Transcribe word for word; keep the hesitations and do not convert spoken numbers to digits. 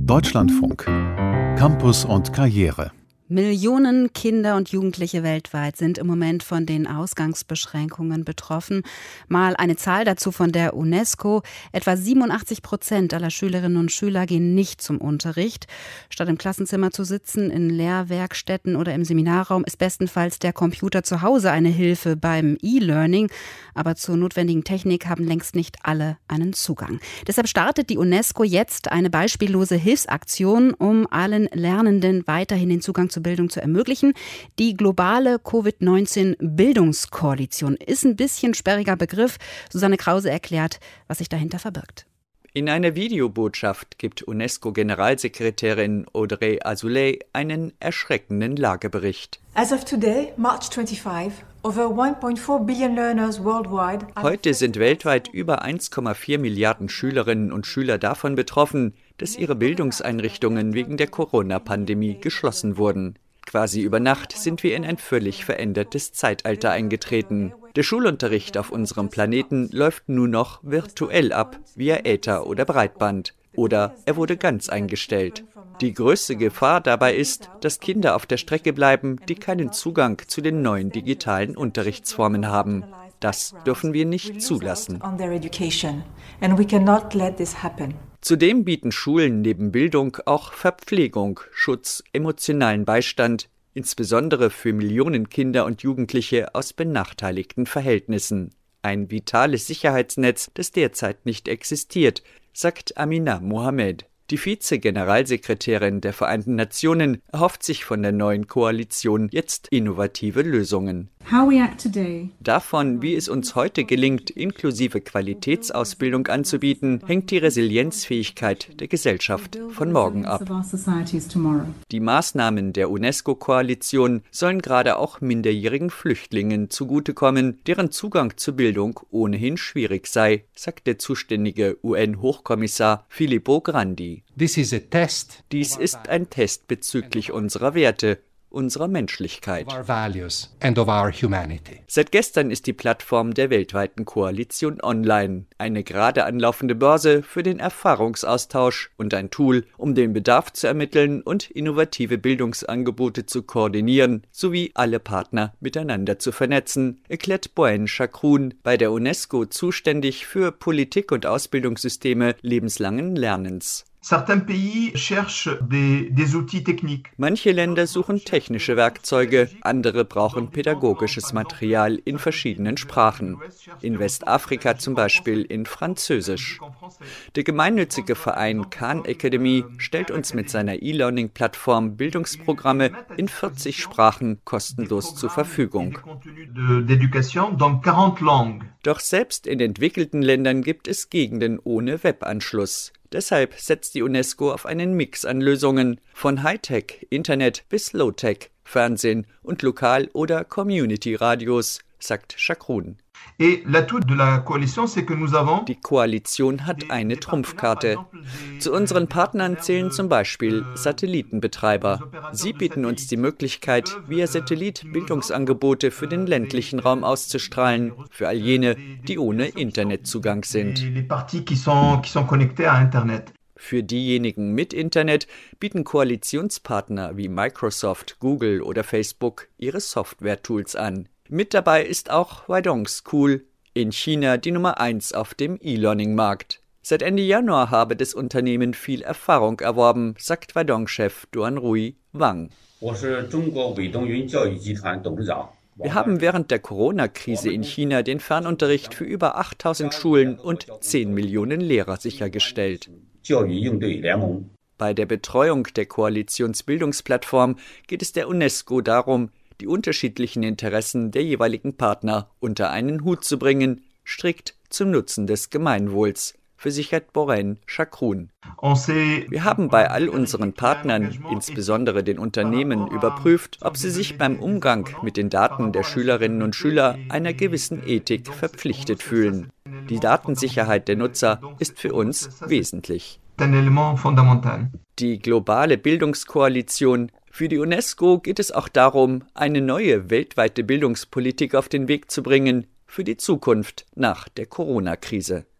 Deutschlandfunk. Campus und Karriere. Millionen Kinder und Jugendliche weltweit sind im Moment von den Ausgangsbeschränkungen betroffen. Mal eine Zahl dazu von der UNESCO. Etwa siebenundachtzig Prozent aller Schülerinnen und Schüler gehen nicht zum Unterricht. Statt im Klassenzimmer zu sitzen, in Lehrwerkstätten oder im Seminarraum ist bestenfalls der Computer zu Hause eine Hilfe beim E-Learning. Aber zur notwendigen Technik haben längst nicht alle einen Zugang. Deshalb startet die UNESCO jetzt eine beispiellose Hilfsaktion, um allen Lernenden weiterhin den Zugang zu Bildung zu ermöglichen. Die globale Covid neunzehn Bildungskoalition ist ein bisschen sperriger Begriff. Susanne Krause erklärt, was sich dahinter verbirgt. In einer Videobotschaft gibt UNESCO-Generalsekretärin Audrey Azoulay einen erschreckenden Lagebericht. As of today, March twenty-fifth, over one point four billion learners worldwide. Heute sind weltweit über eins Komma vier Milliarden Schülerinnen und Schüler davon betroffen, dass ihre Bildungseinrichtungen wegen der Corona-Pandemie geschlossen wurden. Quasi über Nacht sind wir in ein völlig verändertes Zeitalter eingetreten. Der Schulunterricht auf unserem Planeten läuft nur noch virtuell ab, via Äther oder Breitband. Oder er wurde ganz eingestellt. Die größte Gefahr dabei ist, dass Kinder auf der Strecke bleiben, die keinen Zugang zu den neuen digitalen Unterrichtsformen haben. Das dürfen wir nicht zulassen. Zudem bieten Schulen neben Bildung auch Verpflegung, Schutz, emotionalen Beistand, insbesondere für Millionen Kinder und Jugendliche aus benachteiligten Verhältnissen. Ein vitales Sicherheitsnetz, das derzeit nicht existiert, sagt Amina Mohamed. Die Vize-Generalsekretärin der Vereinten Nationen erhofft sich von der neuen Koalition jetzt innovative Lösungen. Davon, wie es uns heute gelingt, inklusive Qualitätsausbildung anzubieten, hängt die Resilienzfähigkeit der Gesellschaft von morgen ab. Die Maßnahmen der UNESCO-Koalition sollen gerade auch minderjährigen Flüchtlingen zugutekommen, deren Zugang zur Bildung ohnehin schwierig sei, sagt der zuständige U N-Hochkommissar Filippo Grandi. Dies ist ein Test bezüglich unserer Werte, unserer Menschlichkeit. Seit gestern ist die Plattform der weltweiten Koalition online, eine gerade anlaufende Börse für den Erfahrungsaustausch und ein Tool, um den Bedarf zu ermitteln und innovative Bildungsangebote zu koordinieren, sowie alle Partner miteinander zu vernetzen, erklärt Boen Chakroun, bei der UNESCO zuständig für Politik und Ausbildungssysteme lebenslangen Lernens. Manche Länder suchen technische Werkzeuge, andere brauchen pädagogisches Material in verschiedenen Sprachen. In Westafrika zum Beispiel in Französisch. Der gemeinnützige Verein Khan Academy stellt uns mit seiner E-Learning-Plattform Bildungsprogramme in vierzig Sprachen kostenlos zur Verfügung. Doch selbst in entwickelten Ländern gibt es Gegenden ohne Webanschluss. Deshalb setzt die UNESCO auf einen Mix an Lösungen, von Hightech, Internet bis Low-Tech, Fernsehen und Lokal- oder Community-Radios, sagt Chakroun. Die Koalition hat eine Trumpfkarte. Zu unseren Partnern zählen zum Beispiel Satellitenbetreiber. Sie bieten uns die Möglichkeit, via Satellit Bildungsangebote für den ländlichen Raum auszustrahlen, für all jene, die ohne Internetzugang sind. Für diejenigen mit Internet bieten Koalitionspartner wie Microsoft, Google oder Facebook ihre Software-Tools an. Mit dabei ist auch Huaidong School, in China die Nummer eins auf dem E-Learning-Markt. Seit Ende Januar habe das Unternehmen viel Erfahrung erworben, sagt Huaidong-Chef Duanrui Wang. Wir haben während der Corona-Krise in China den Fernunterricht für über achttausend Schulen und zehn Millionen Lehrer sichergestellt. Bei der Betreuung der Koalitionsbildungsplattform geht es der UNESCO darum, die unterschiedlichen Interessen der jeweiligen Partner unter einen Hut zu bringen, strikt zum Nutzen des Gemeinwohls, versichert Boen Chakroun. Wir haben bei all unseren Partnern, insbesondere den Unternehmen, überprüft, ob sie sich beim Umgang mit den Daten der Schülerinnen und Schüler einer gewissen Ethik verpflichtet fühlen. Die Datensicherheit der Nutzer ist für uns wesentlich. Die globale Bildungskoalition. Für die UNESCO geht es auch darum, eine neue weltweite Bildungspolitik auf den Weg zu bringen für die Zukunft nach der Corona-Krise.